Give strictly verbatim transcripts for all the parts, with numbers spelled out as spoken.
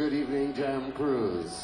Good evening, Jam Cruise.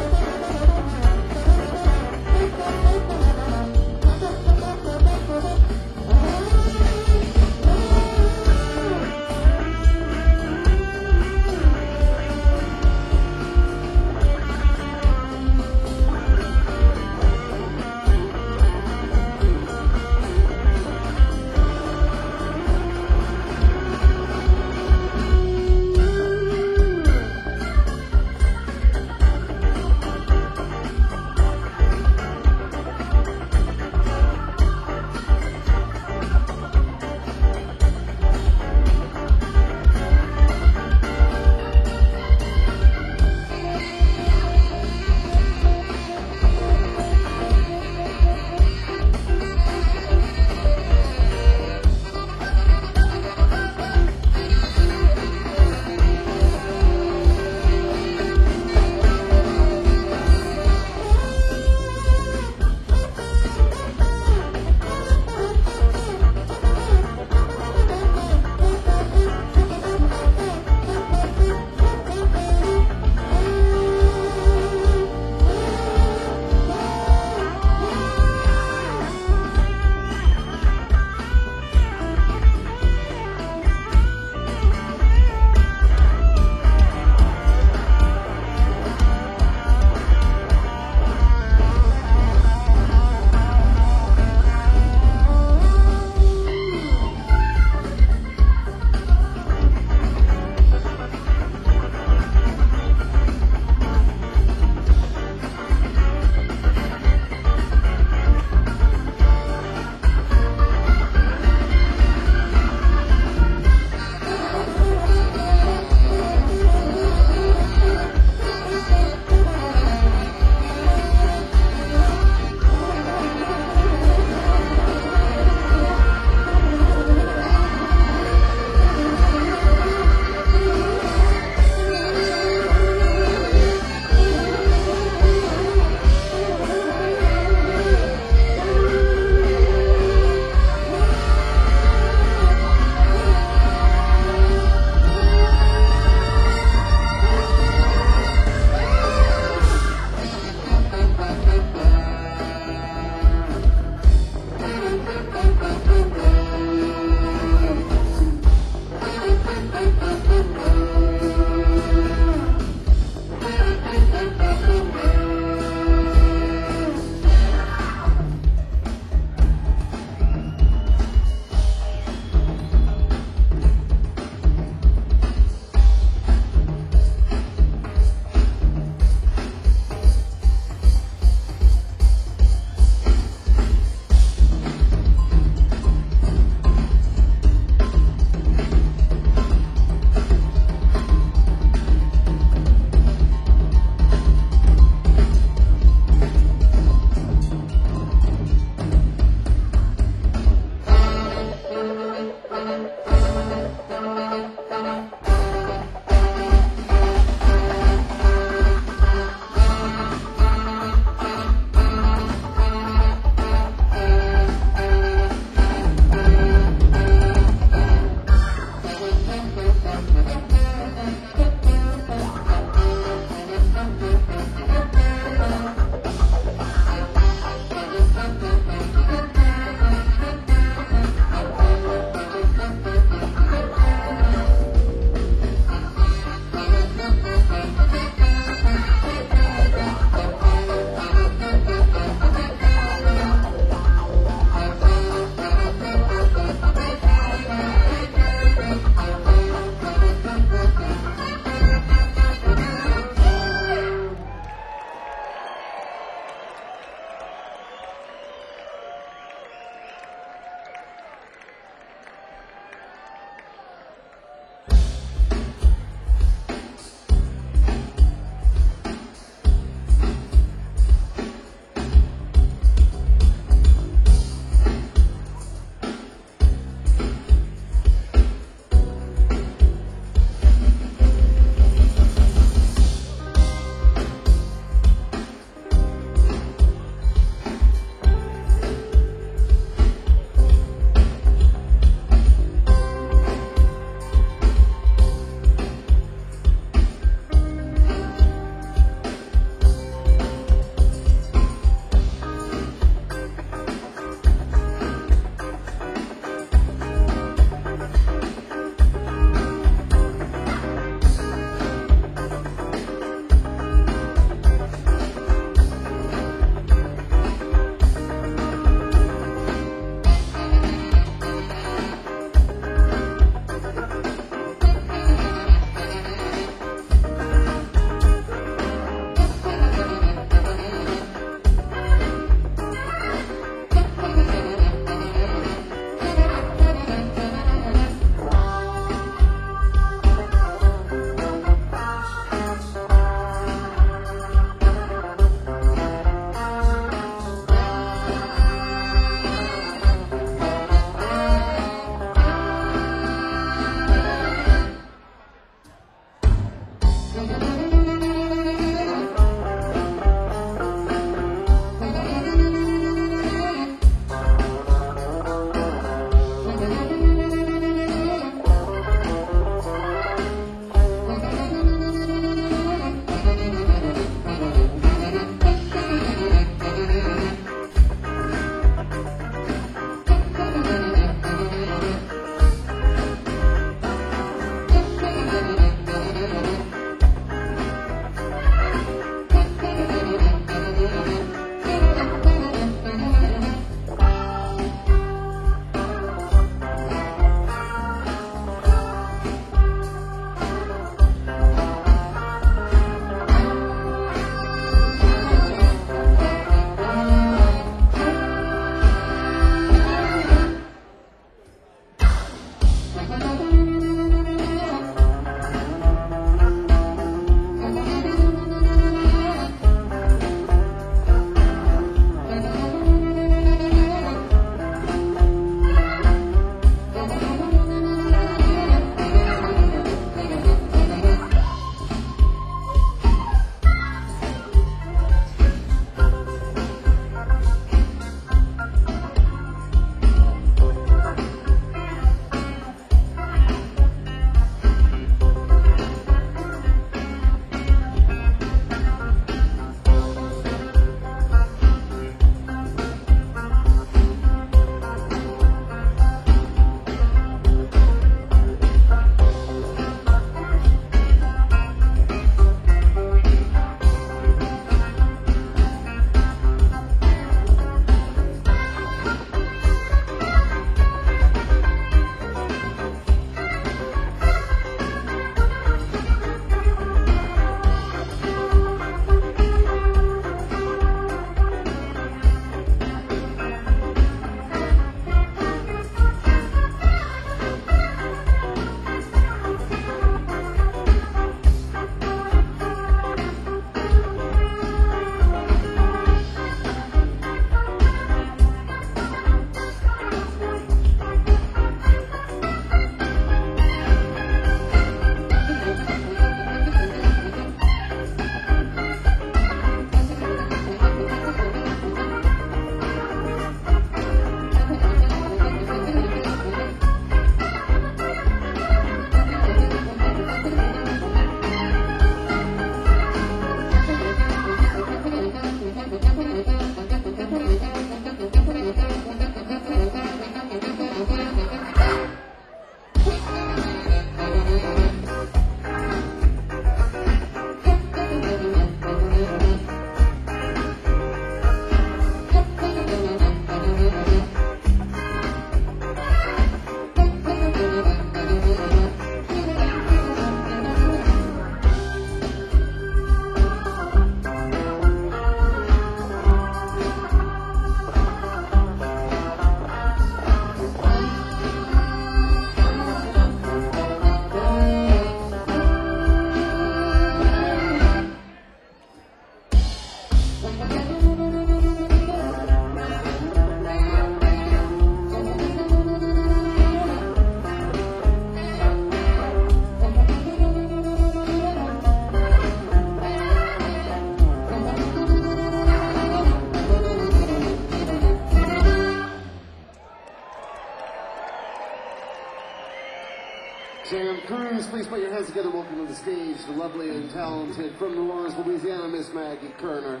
Jam Cruz, please put your hands together. Welcome to the stage, the lovely and talented from New Orleans, Louisiana, Miss Maggie Kerner.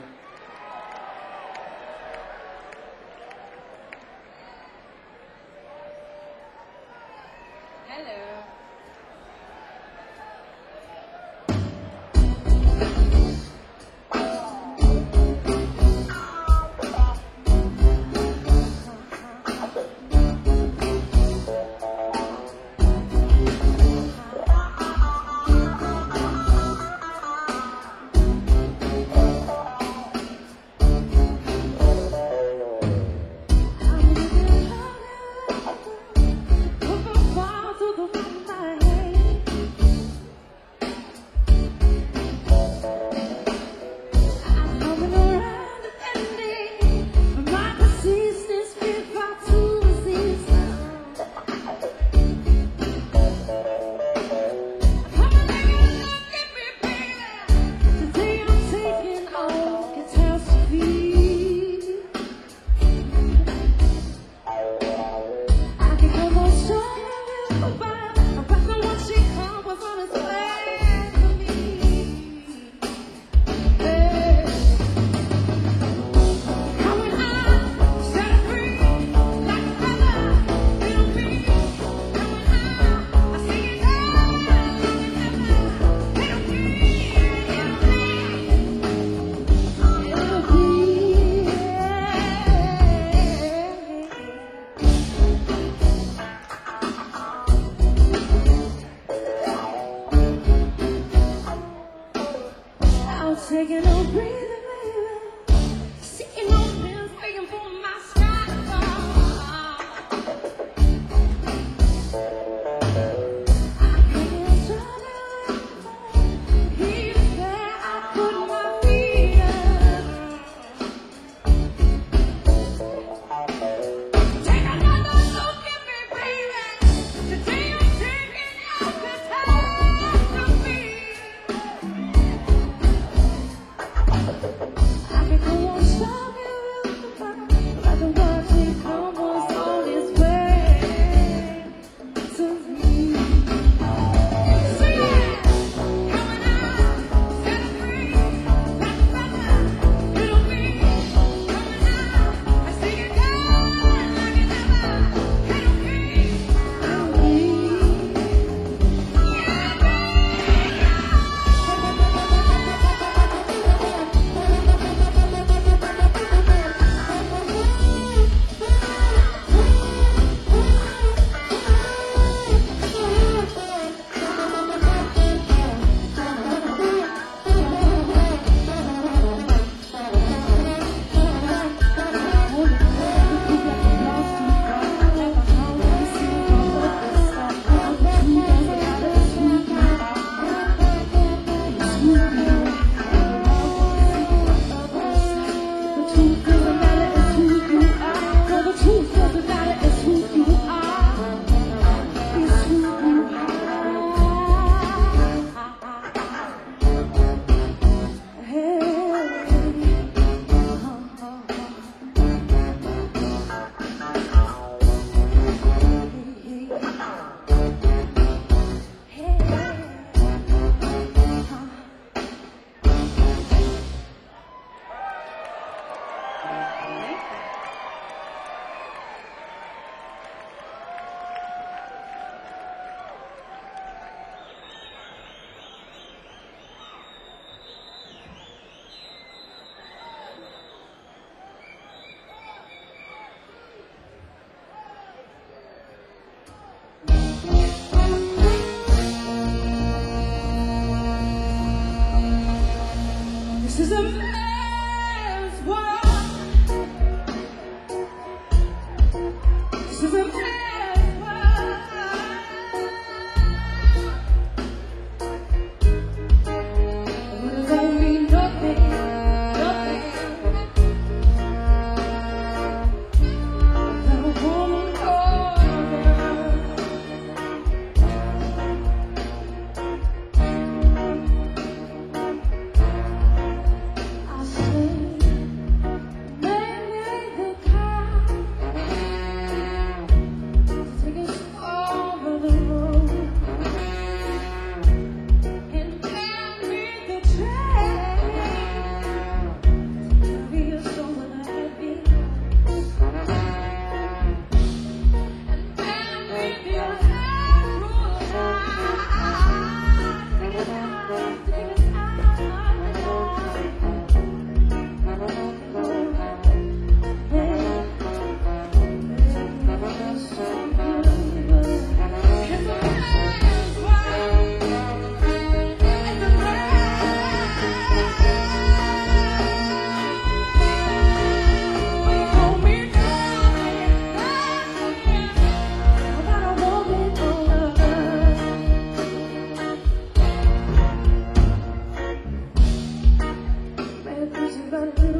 Hello.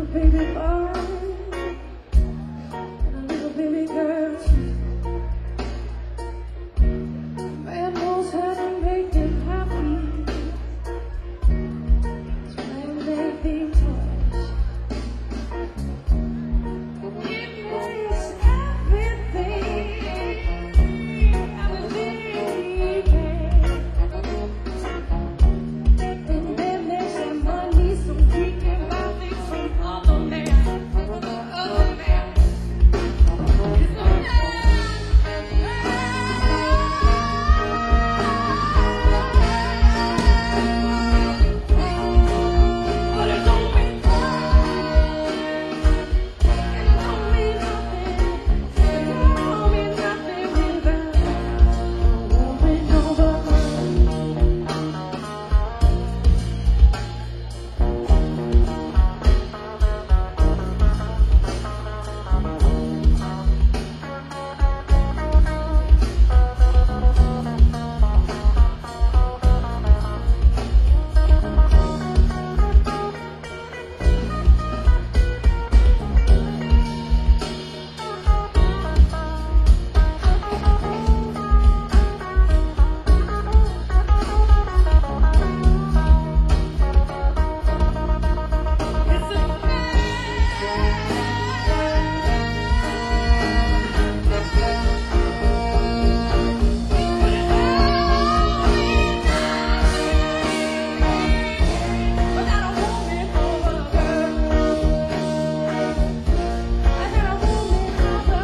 baby boy and a little baby girl too. Man knows how to make them happy. When they think twice. It makes everything, everything can. And then there's some money, some freaking money, some other man, other man. It's a man. But it don't mean it don't mean nothing. It don't mean nothing without a woman over her. It's a without a woman over her. Without a woman over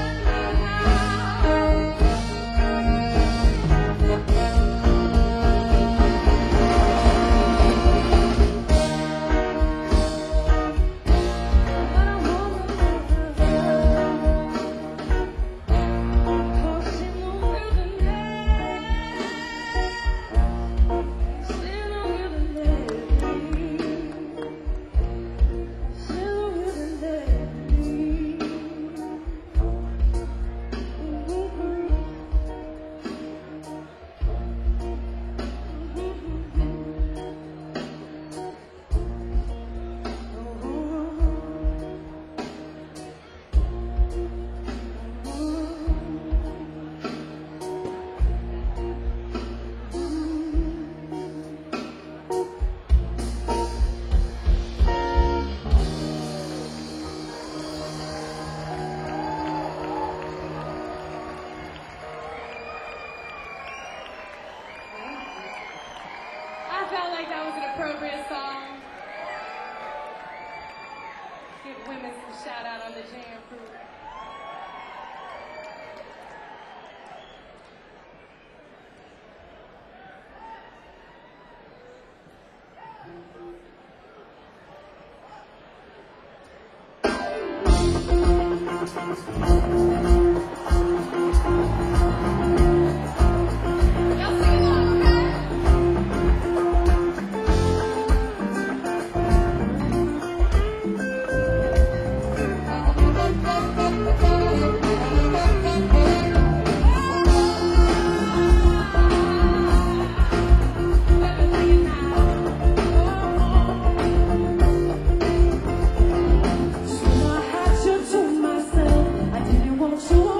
I felt like that was an appropriate song. Give women some shout out on the jam crew. Y'all sing along, okay? So I had to tell myself I didn't want to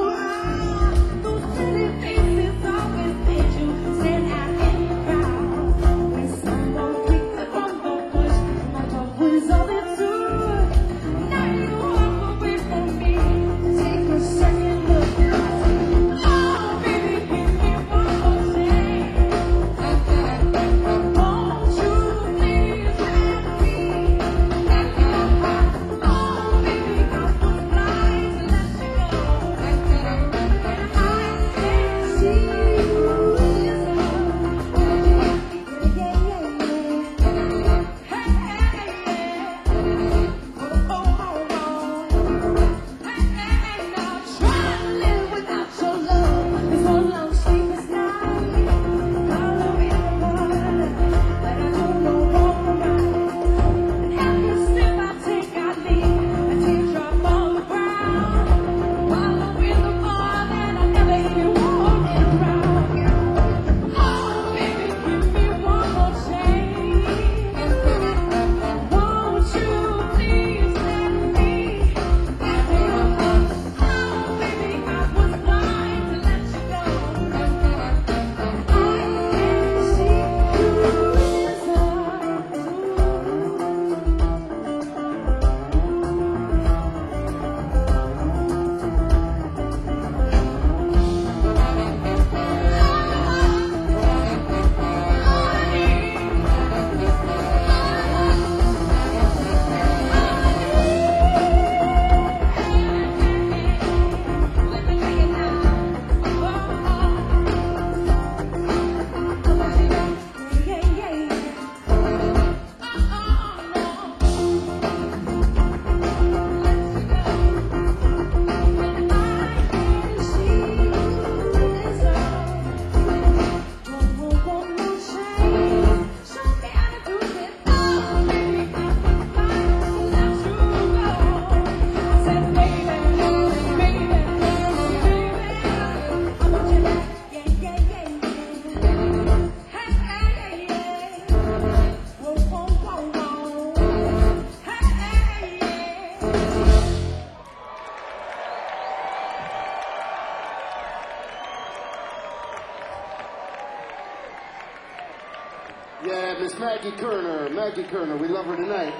Maggie Kerner. Maggie Kerner, we love her tonight.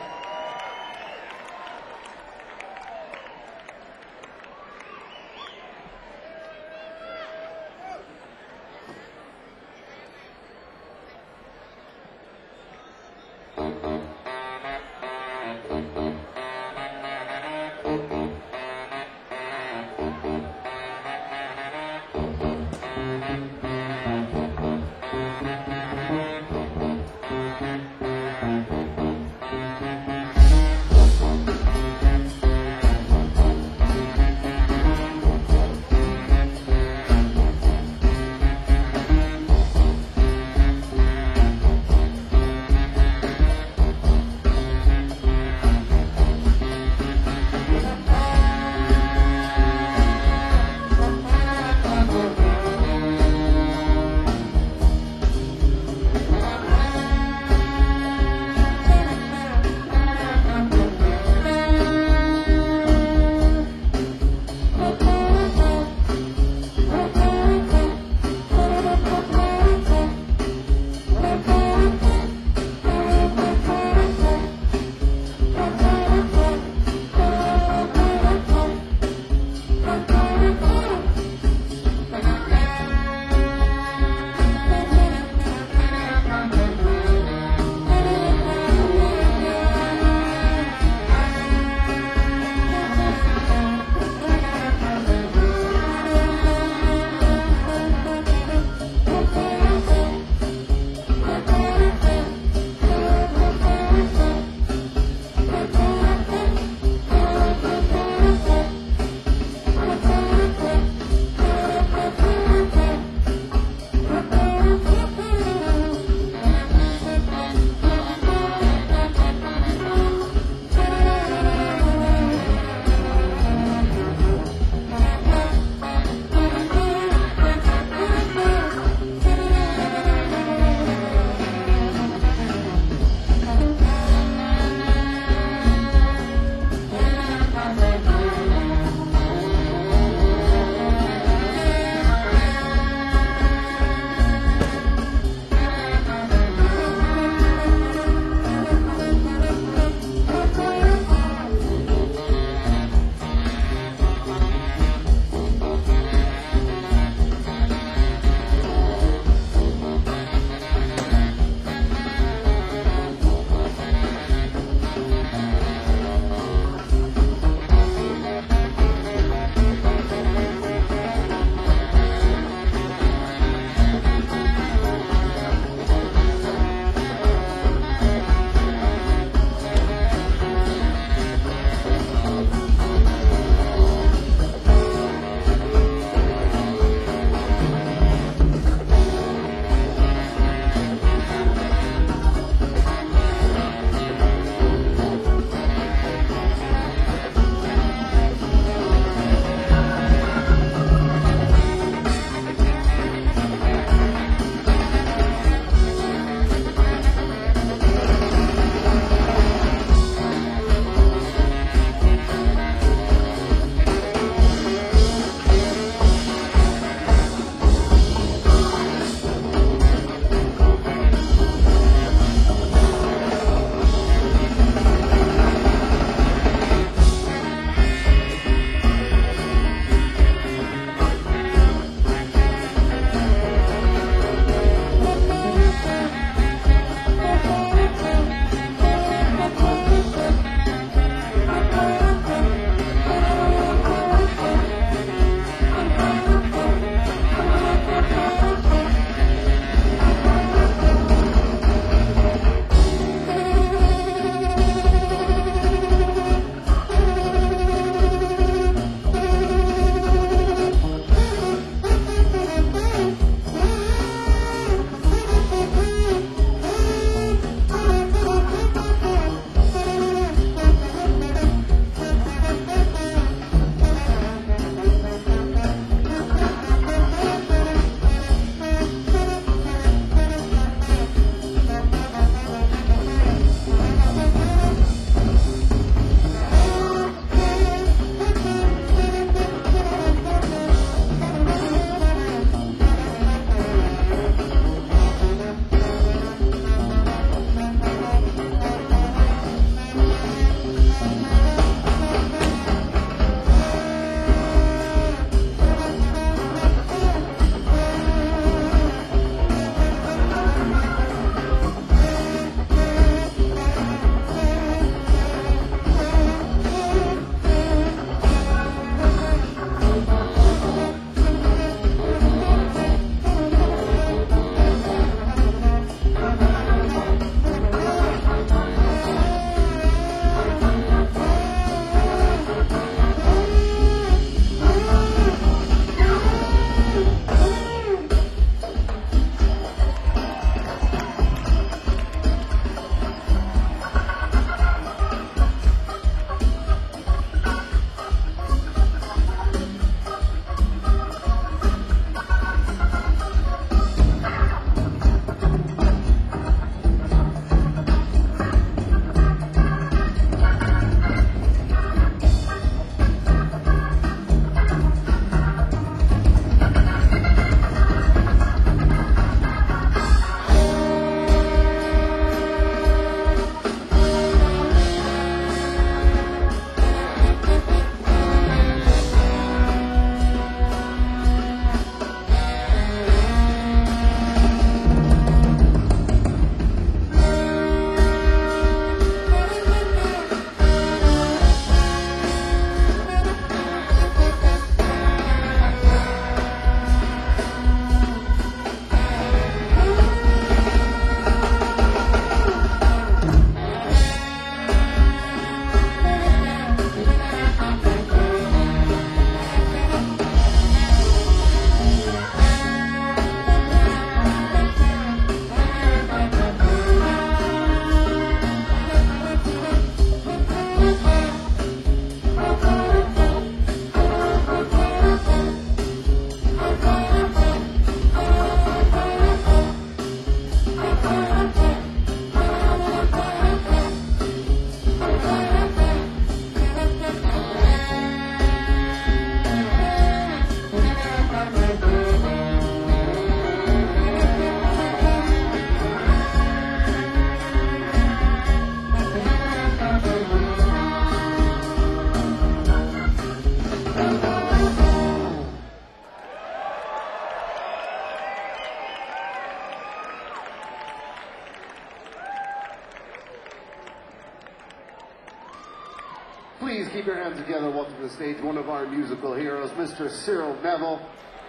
your hands together. Welcome to the stage one of our musical heroes, Mister Cyril Neville.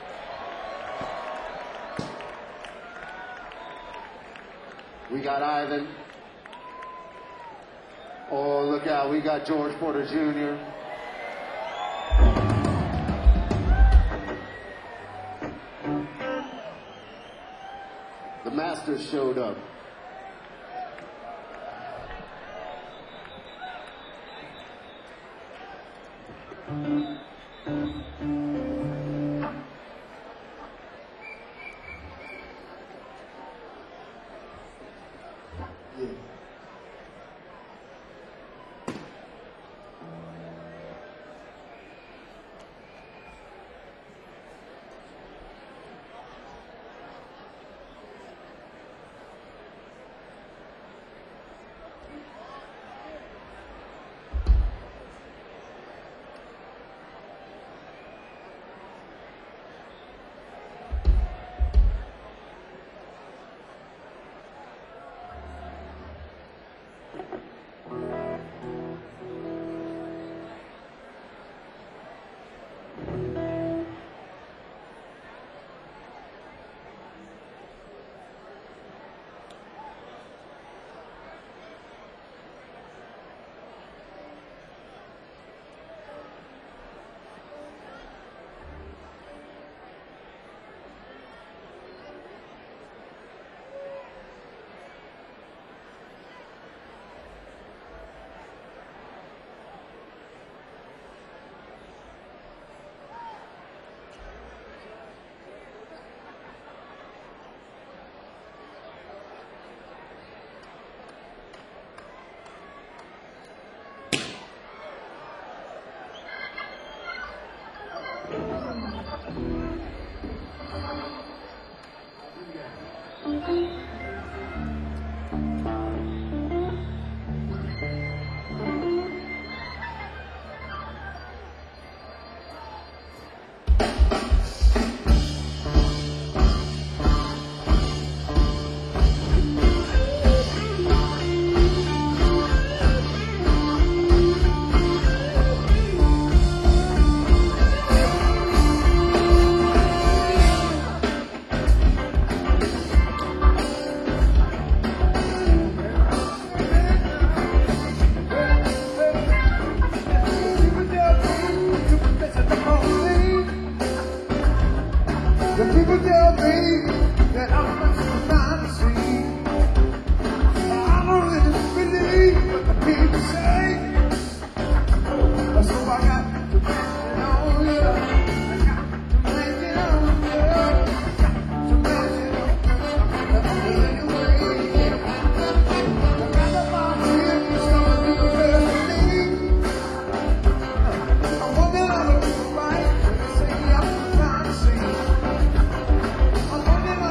We got Ivan. Oh, look out. We got George Porter Junior The Masters showed up. I'm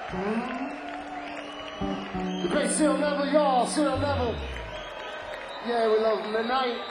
The great Cyril Neville, y'all, Cyril Neville. Yeah, we love him tonight.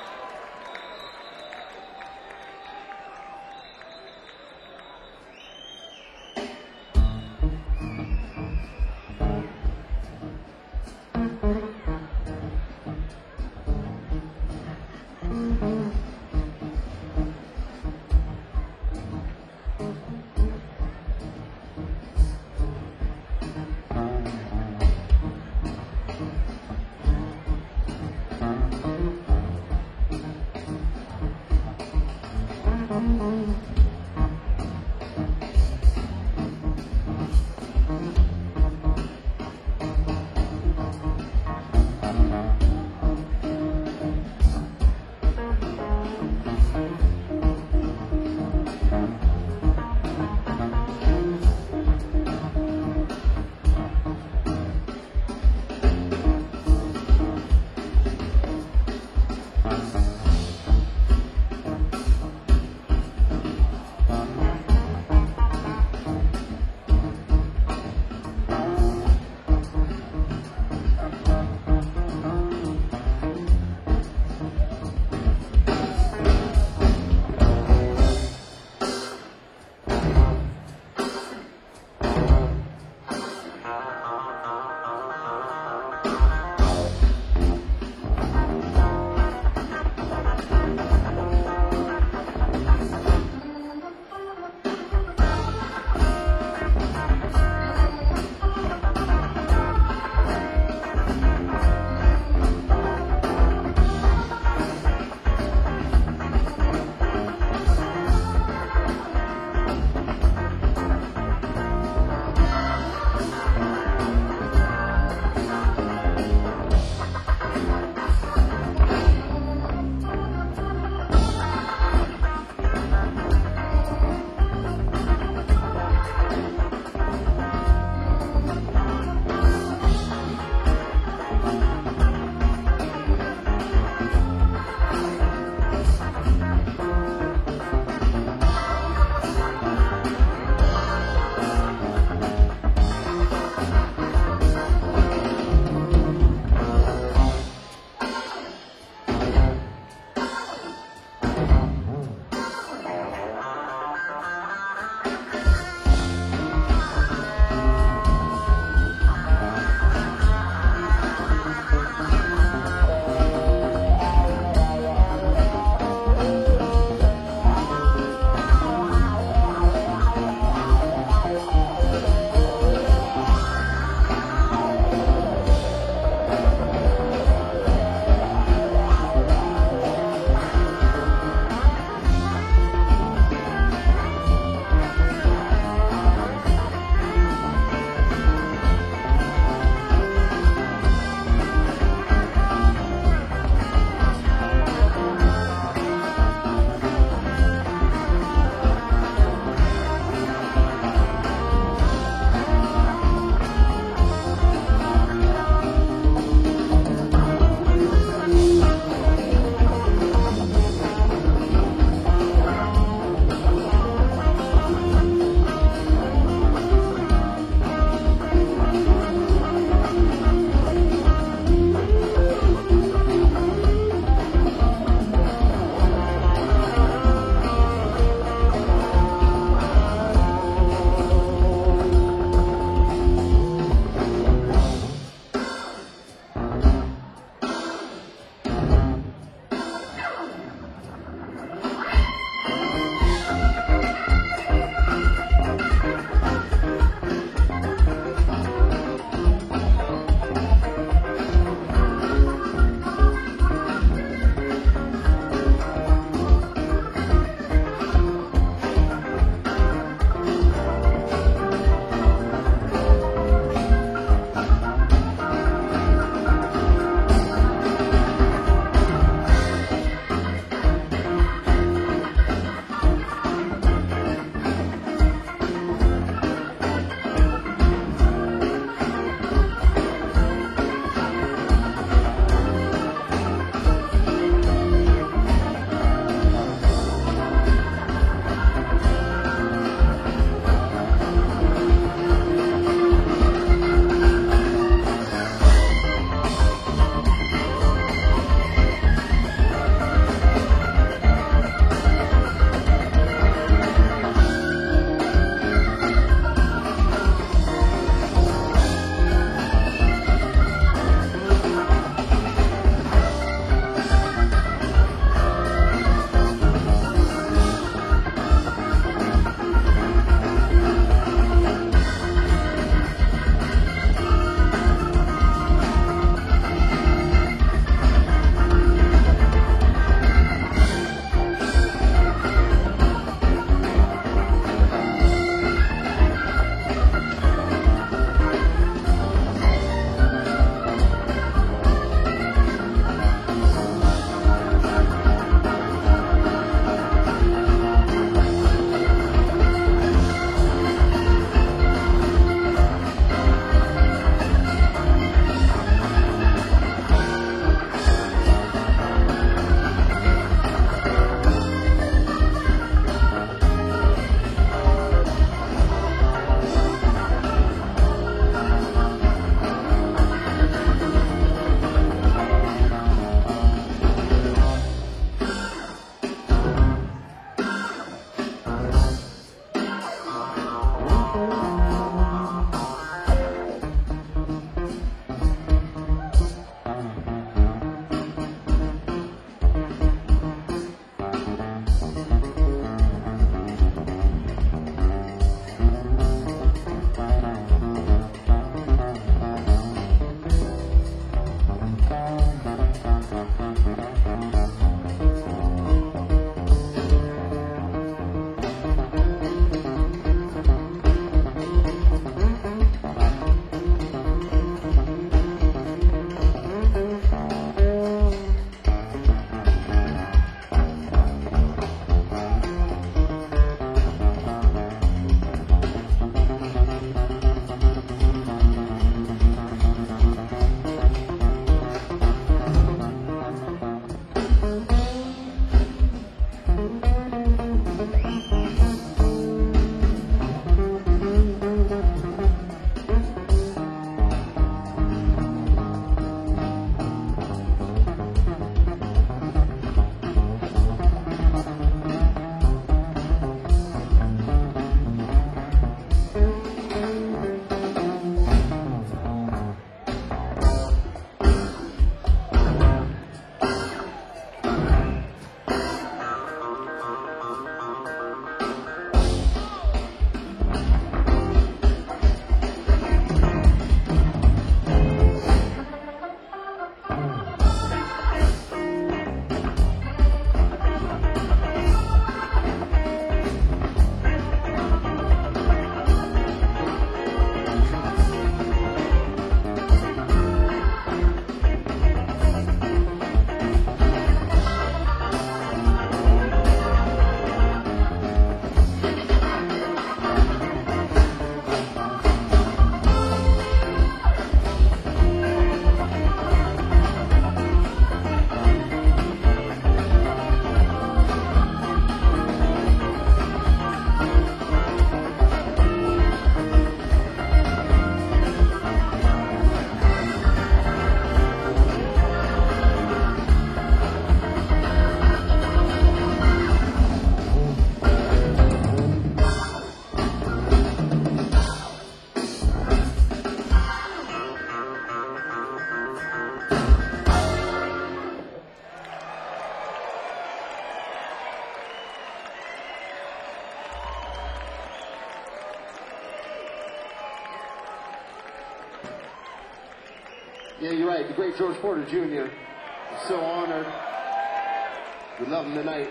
Yeah, you're right. The great George Porter Junior I'm so honored. We love him tonight.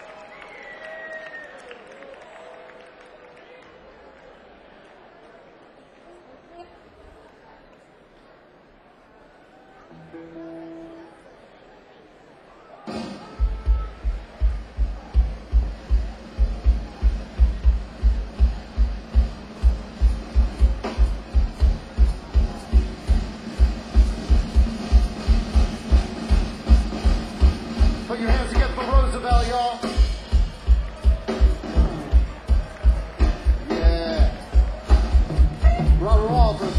Put your hands together for Roosevelt, y'all. Yeah. Robert Walters.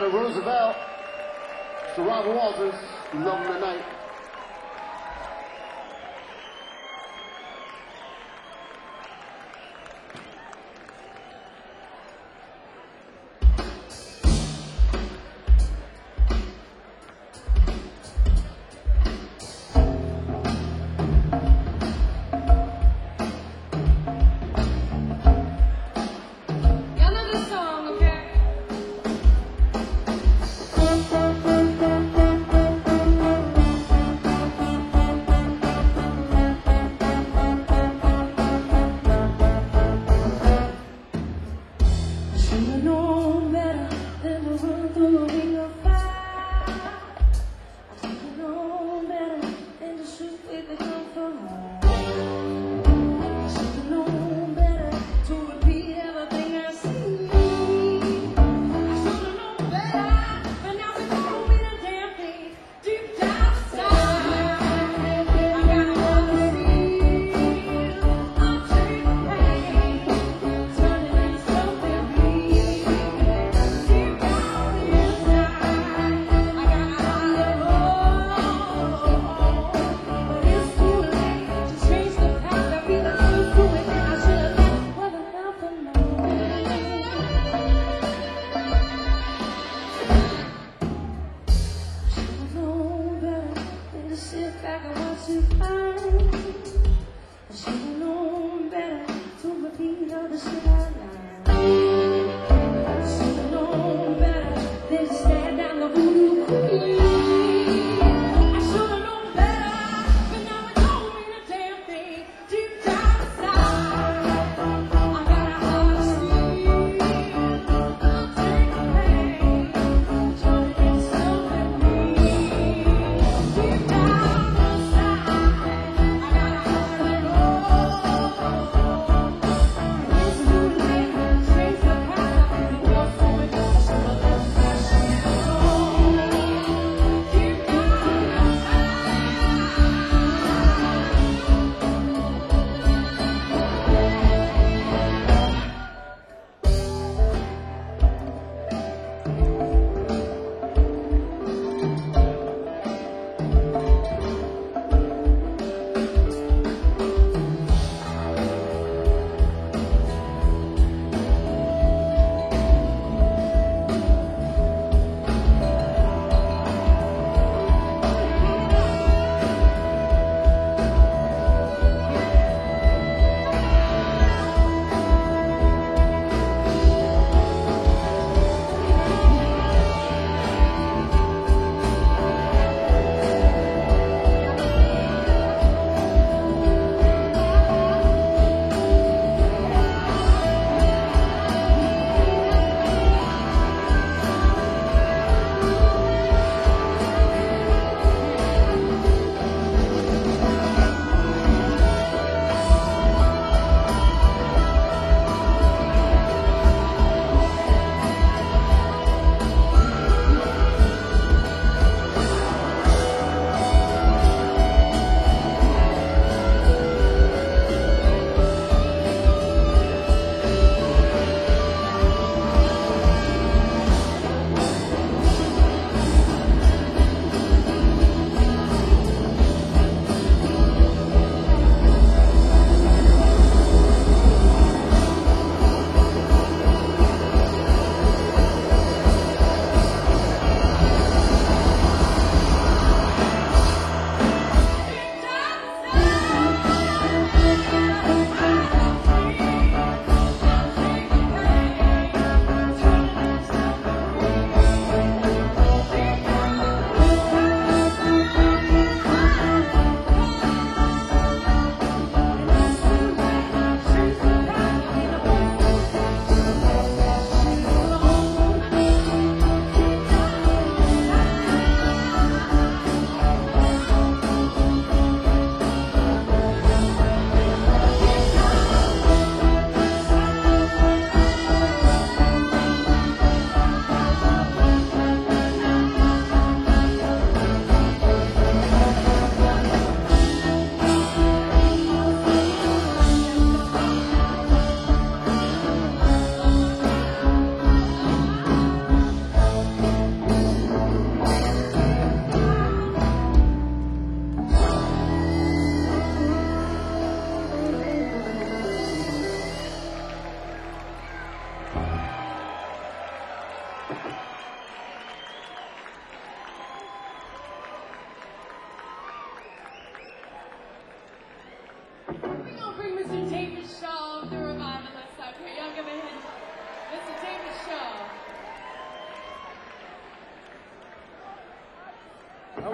Eleanor Roosevelt, Mister Robert Walters, we love him tonight. Y'all know this song, okay? Should've known better than to run through a ring of fire. I should've known better than to shoot with a gun for home. I should've known better to repeat everything I see. I should've known better, but now they told me the damn thing deep down inside. I got another feel. I'll take the pain, turn it into something real. Deep down inside, I gotta hold. But it's too late to change the past. I've been used to it, and I should've known whether nothing known. Should've known better than to sit back and watch it burn. I should've known better to repeat all the shit I learned. I should've known better than to stand down the voodoo queen. I should've known better, but now it told me the damn thing deep down inside. I got a heart of steel. I'll take the pain, turn it into something real. Deep down inside, I got a heart of gold. It's too late.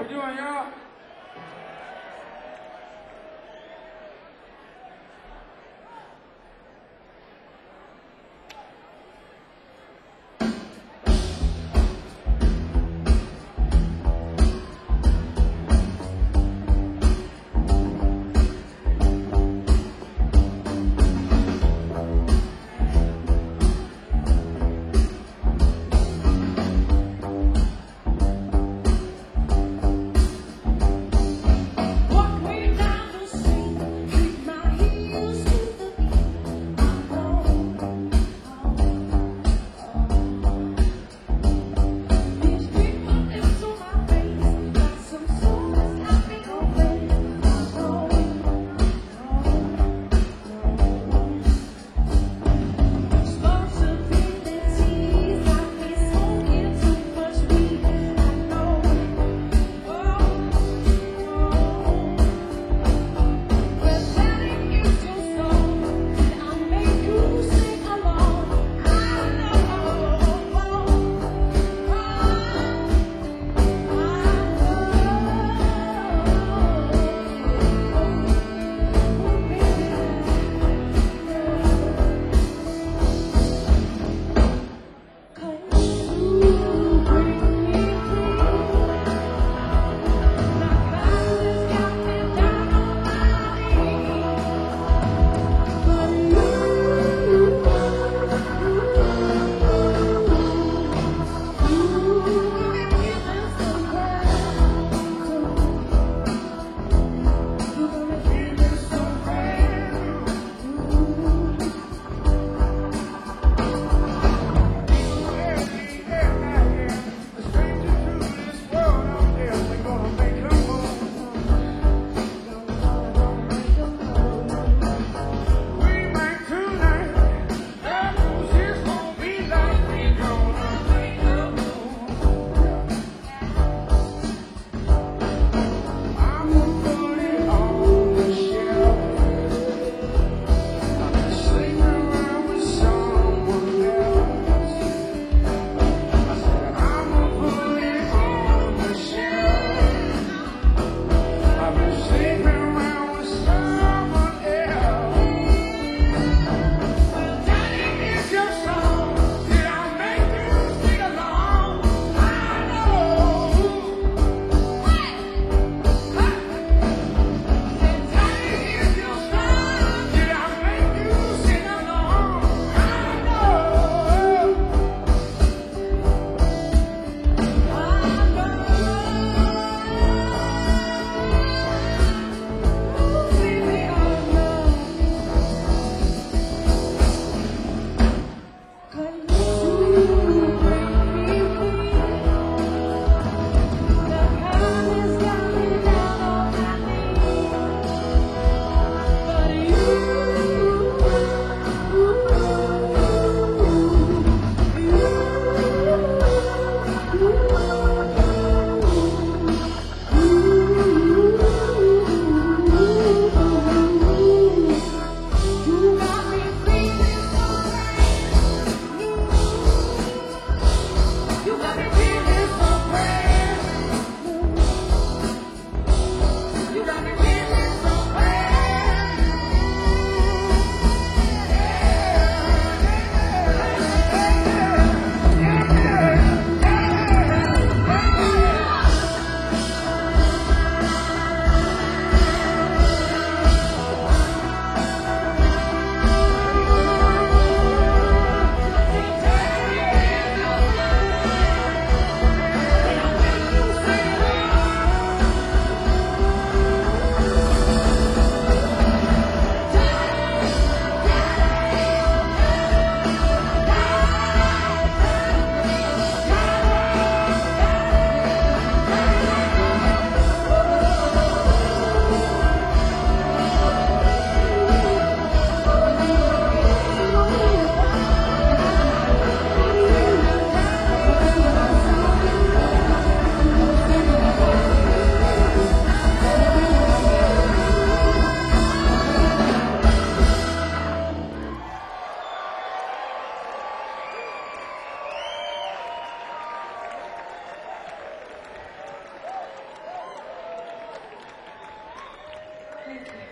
we doing, y'all?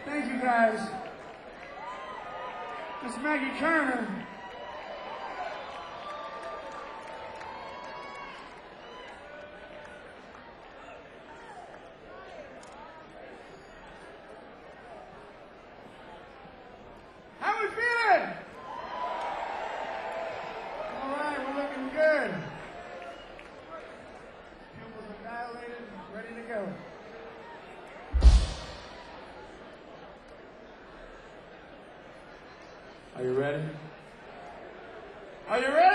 Thank you, guys. Miss Maggie Turner. How we feeling? All right, we're looking good. Pupils are dilated, ready to go. Are you ready? Are you ready?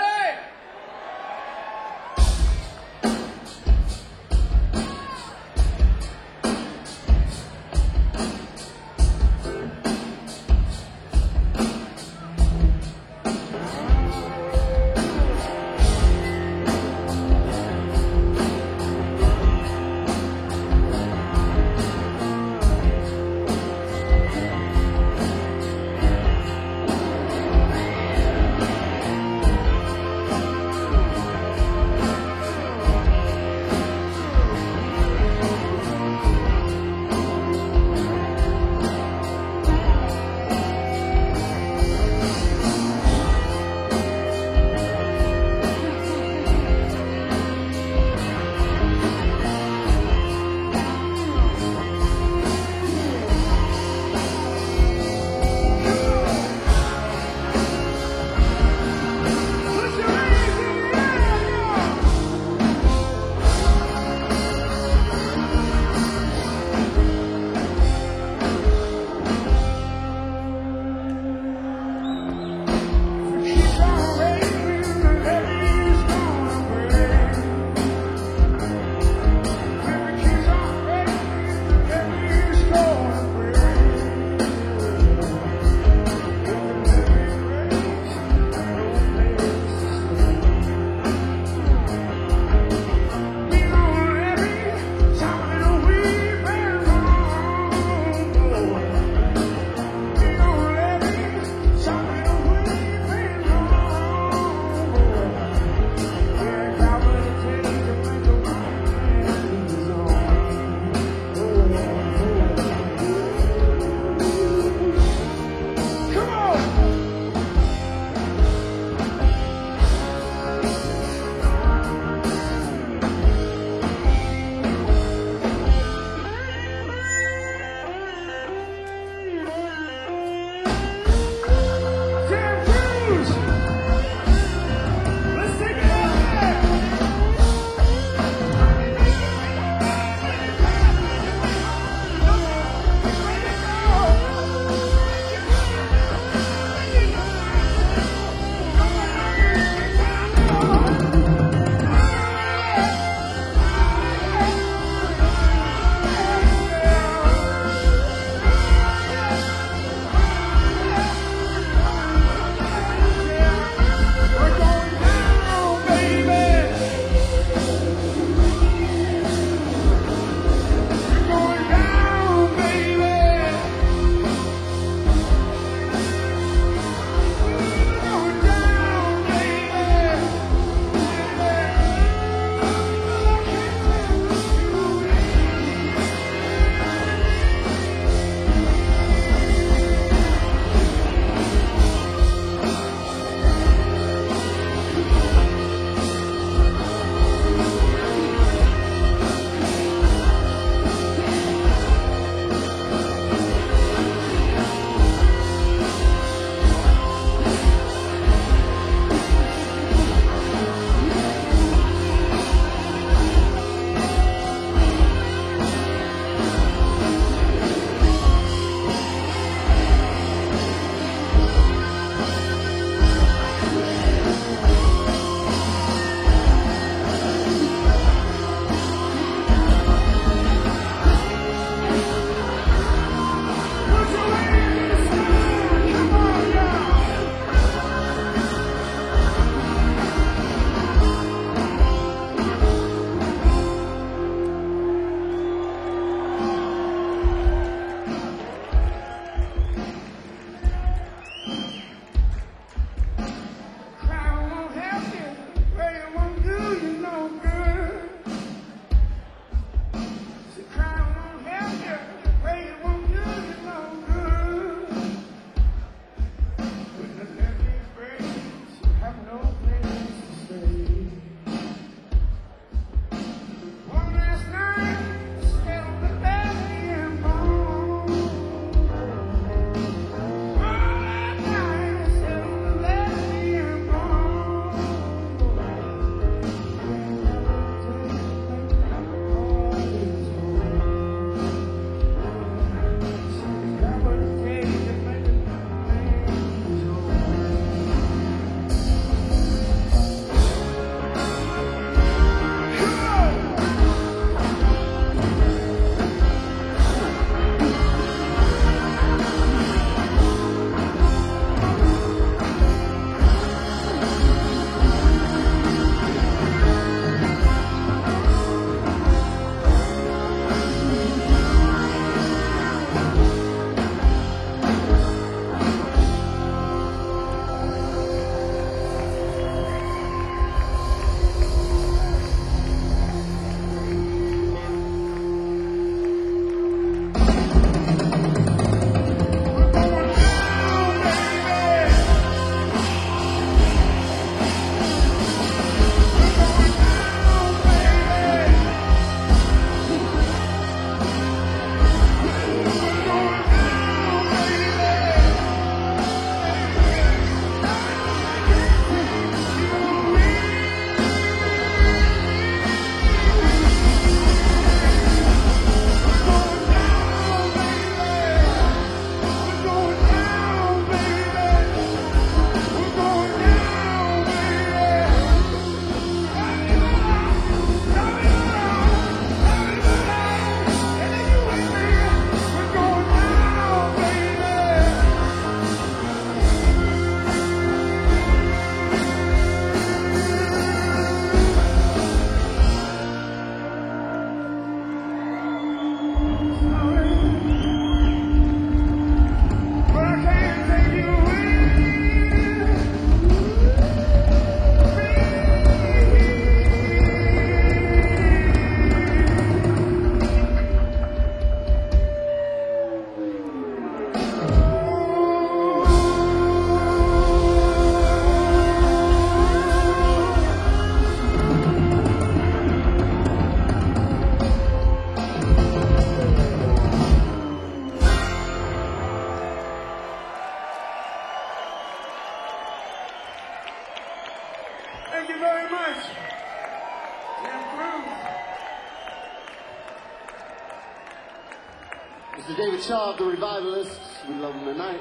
David Shaw of the Revivalists. We love him tonight.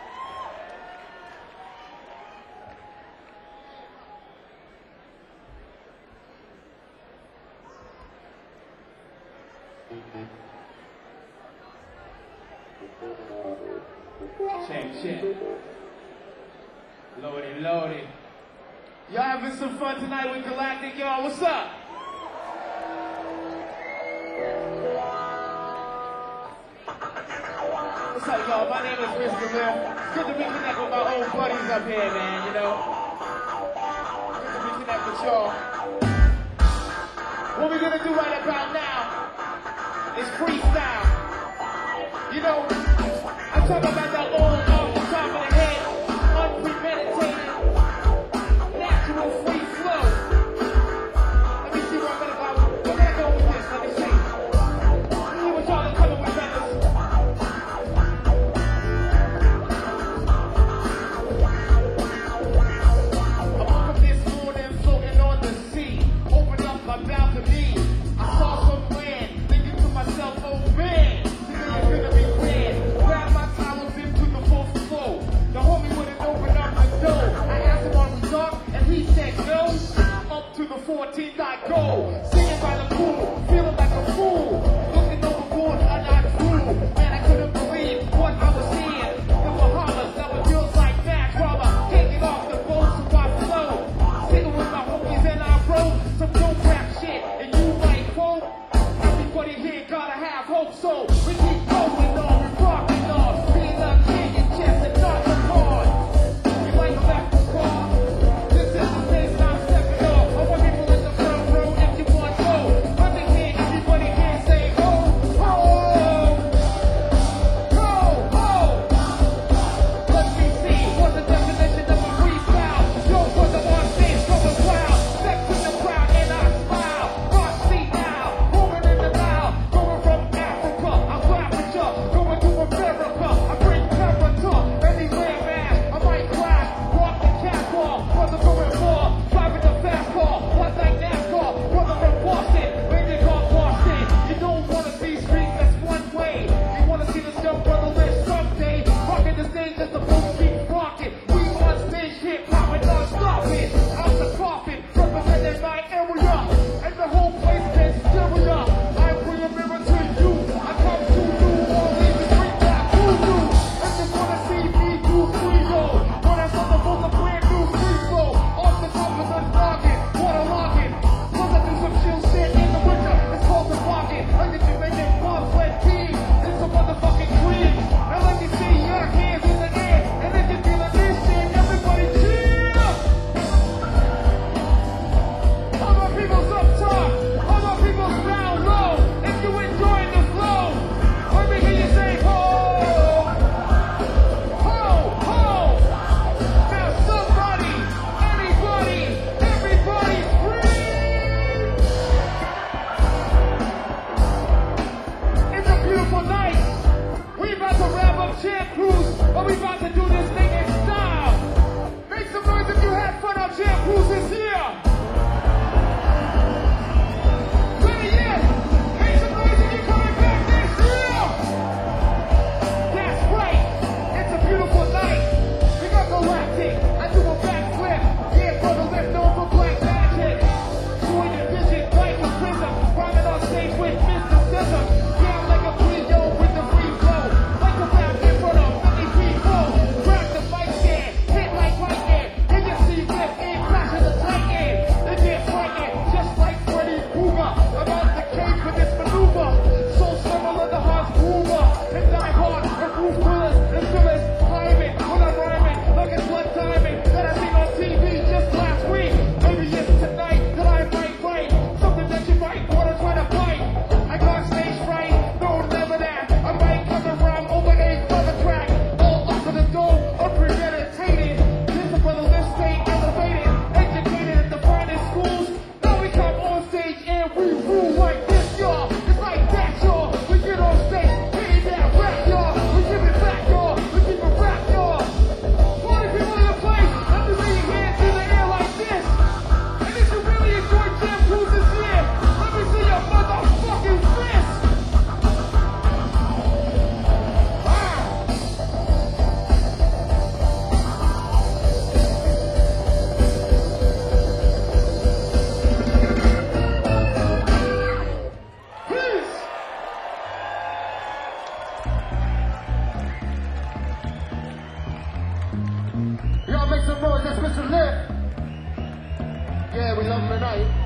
Check, check. Lordy, lordy. Y'all having some fun tonight with Galactic, y'all? What's up? What's up, y'all? My name is Mister Will. Good to reconnect with my old buddies up here, man, you know? Good to reconnect with y'all. What we're gonna do right about now is freestyle. You know, I'm talking about that old off the top of the head, unpremeditated, natural free flow. Let me see where I'm gonna go. Where can I go with this? Let me see. See what y'all are coming with, fellas. I woke up this morning floating on the sea. Opened up my balcony. I saw some land, thinking to myself, oh man, thinking you're gonna be grand. Grab my towels into the fourth floor. The homie wouldn't open up the door. I asked him, are we dark? And he said no. Up to the fourteenth I go. Singing by the pool, feeling like a fool. Looking overboard, and I grew. Man, I couldn't believe what I was seeing. The Bahamas, now it feels like that drama. Taking off the boat, so I flow. Singing with my homies and I wrote some dope rap shit. And you might quote, everybody here gotta have hope, so we keep going on, we rocking on. Being a king in chess and not the card. You like a backwards car? This is the place I'm stepping off. I want people in the front row if you want go. Let me hear everybody here say ho, ho, ho, ho. Let me see what's the definition of a freestyle. Yo, for the on stage, going wild. Step to the crowd and I smile. Rock seat now, moving in the mouth. Going from Africa, I'm laughing ya. Going to America, I bring terror to anywhere, man. I might crash, walk the catwalk. Brother going for, driving the fast car. One like NASCAR, brother from Boston. Lady called Boston. You don't wanna see streets that's one way. You wanna see this young brother live someday. Rocking the stage as the boat keeps rocking. We on stage hip hopping, not stopping. Out the coffin, representing my area. And the whole place gets stereo. I bring a mirror to you. I come to you, all these street back to you. And you wanna see me do free roll. When I saw the full of brand new free flow. Off the top of the noggin, water logging. Plus I do some chill shit in the winter. It's called the pocket. I get you making pumps wet team. It's a motherfucking dream. Now let me see your hands in the air. And if you're feeling this shit, everybody cheer. All my people's up top. All my people's down low. If you enjoying the flow, let me hear you say ho. Ho, ho. Now somebody, anybody, everybody scream. It's a beautiful night. We about to wrap up Champ Cruise, but we about to do this thing in style. Make some noise if you had fun on Champ Cruise this year. Ready yet? Make some noise if you're coming back next year. That's right. It's a beautiful night. We got Galactic. I do a backflip. Yeah, brother, left over Black Magic. Join the vision, like a prism. Rhyming on stage with Mister Scissor. Yeah, I'm like a Cleo with the free flow. Like a rap in front of many people. Grab some noise. That's Mister Lip. Yeah, we love him tonight.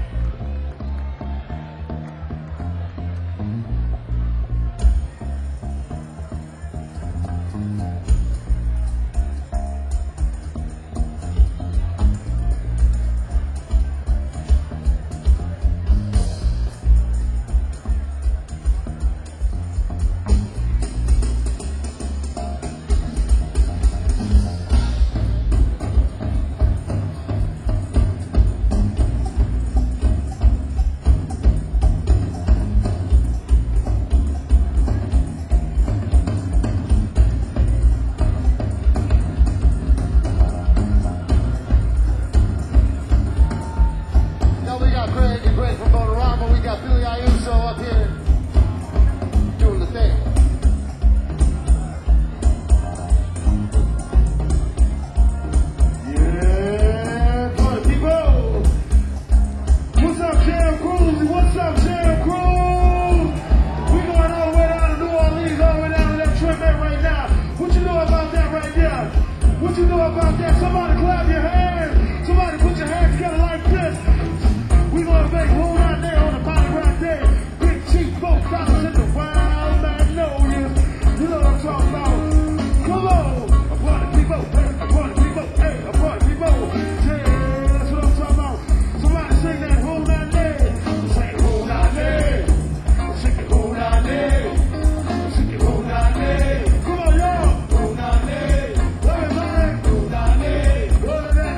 What you know about that? Somebody clap your hands. Somebody put your hands together like this. We gonna make room out there on the bottom right there. Big cheap folk dollars in the wild magnolias. You know what I'm talking about? Come on, a party people, hey, a party people, hey, a party people. Yeah, that's what I'm talking about. Somebody sing that hold on there. Say hold on there. Sing it hold on there. Sing it hold on there. Come on, y'all. Hold on there. Everybody, hold on there. Hold on there.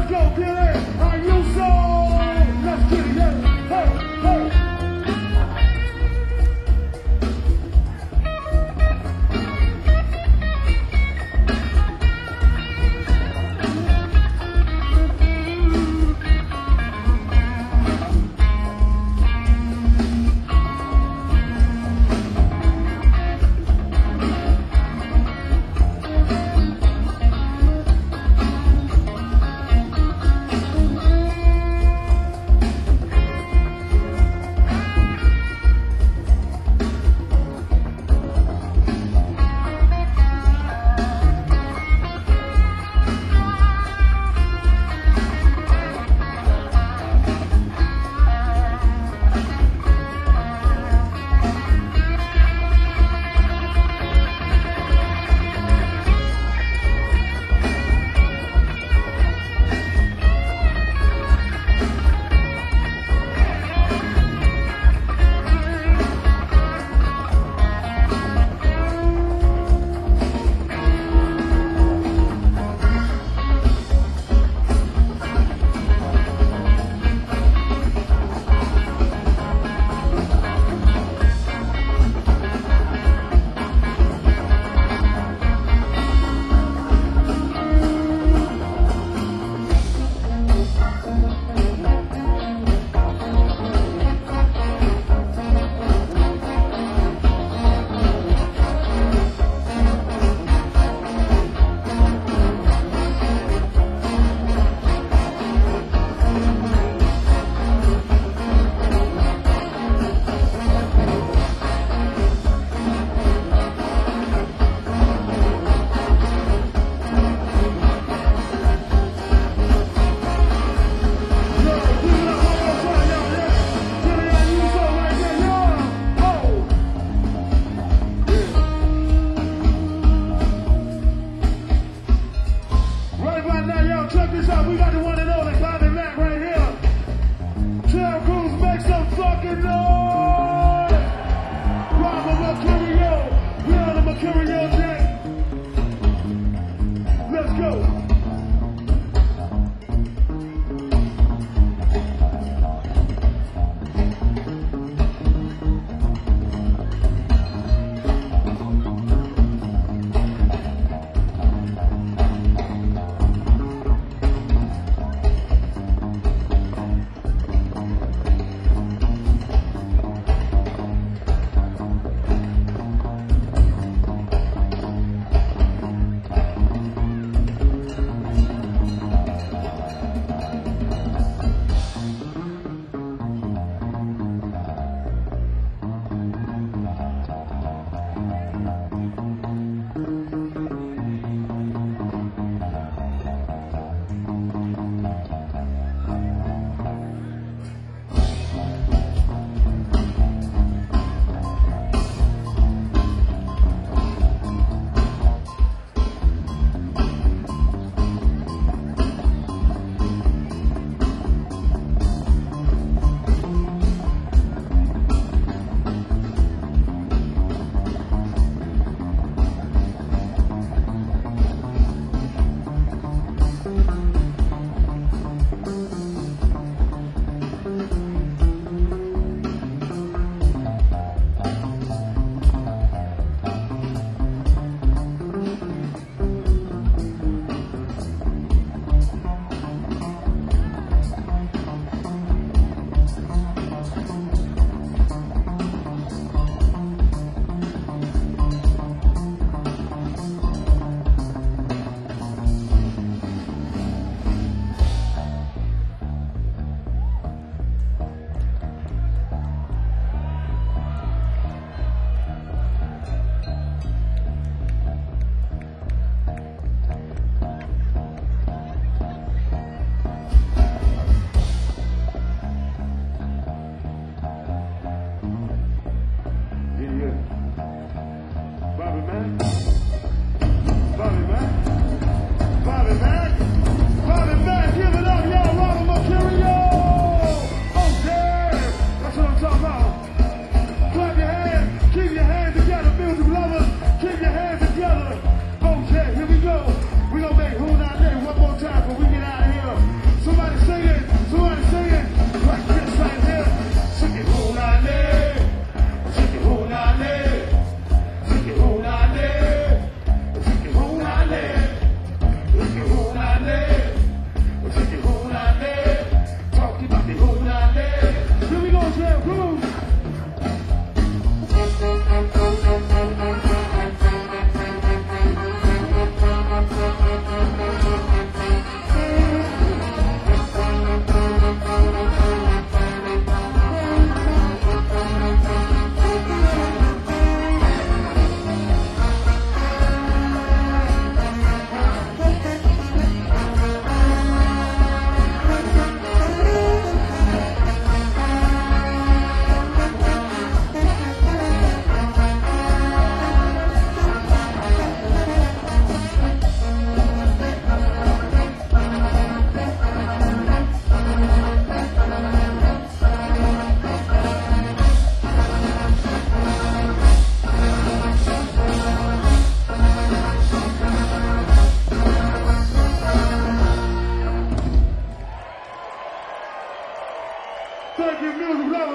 Let's go, get it. Are you so? Let's get it, yeah. Hey, hey.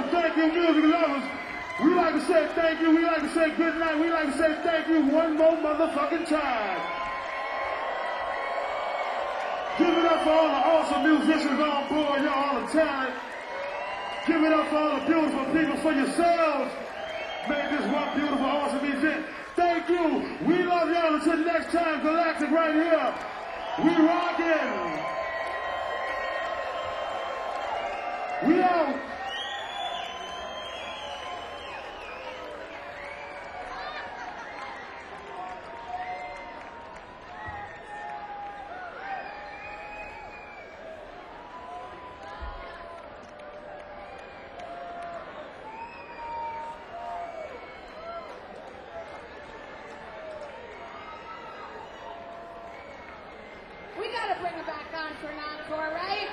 thank you, music lovers. We like to say thank you. We like to say good night. We like to say thank you one more motherfucking time. Give it up for all the awesome musicians on board, y'all, all the talent. Give it up for all the beautiful people, for yourselves. Make this one beautiful, awesome event. Thank you. We love y'all. Until next time, Galactic right here. We rockin'. We out. We gotta bring it back on for an encore, right?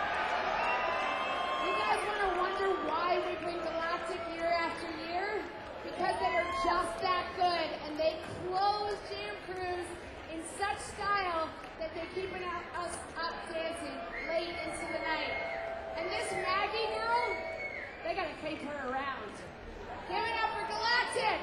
You guys wanna wonder why we bring Galactic year after year? Because they are just that good, and they close Jam Cruise in such style that they're keeping us up dancing late into the night. And this Maggie girl, they gotta keep her around. Give it up for Galactic!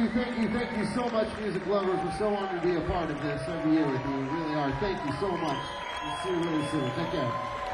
you, thank you, thank you so much, music lovers. We're so honored to be a part of this every year with you. We really are. Thank you so much. We'll see you really soon. Take care.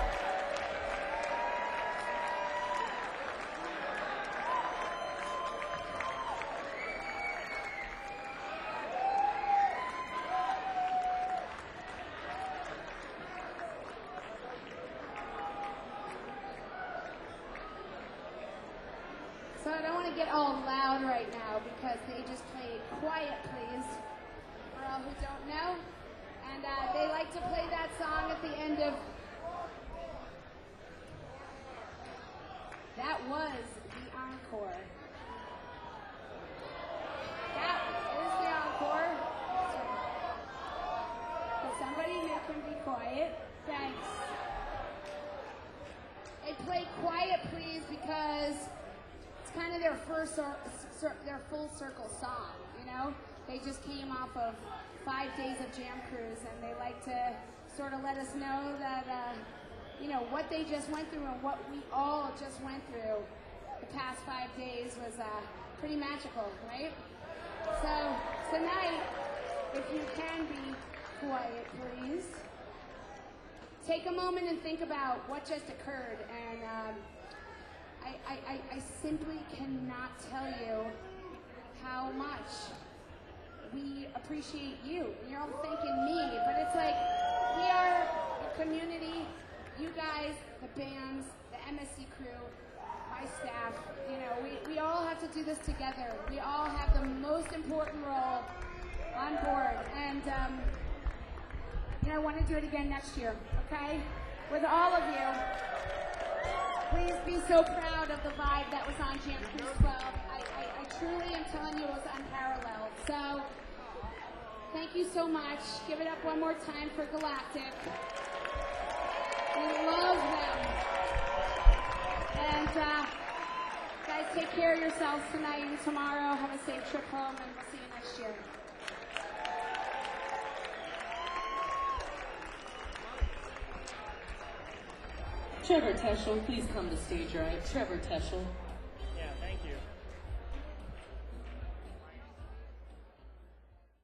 So I don't want to get all loud right now because they just played Quiet Please, for all who don't know. And uh, they like to play that song at the end of... That was the encore. That is the encore. So somebody here can be quiet. Thanks. They played Quiet Please because it's kind of their first, or, cir- their full circle song, you know? They just came off of five days of Jam Cruise, and they like to sort of let us know that, uh, you know, what they just went through and what we all just went through the past five days was uh, pretty magical, right? So tonight, if you can be quiet, please, take a moment and think about what just occurred, and um, I, I, I simply cannot tell you how much we appreciate you. You're all thanking me, but it's like we are a community. You guys, the bands, the M S C crew, my staff, you know, we, we all have to do this together. We all have the most important role on board. And, um, you know, I want to do it again next year, okay? With all of you. Please be so proud of the vibe that was on Jam Cruise twelve. I, I, I truly am telling you it was unparalleled. So, thank you so much. Give it up one more time for Galactic. We love them. And, uh, guys, take care of yourselves tonight and tomorrow. Have a safe trip home, and we'll see you next year. Trevor Teschel, please come to stage right. Trevor Teschel. Yeah, thank you.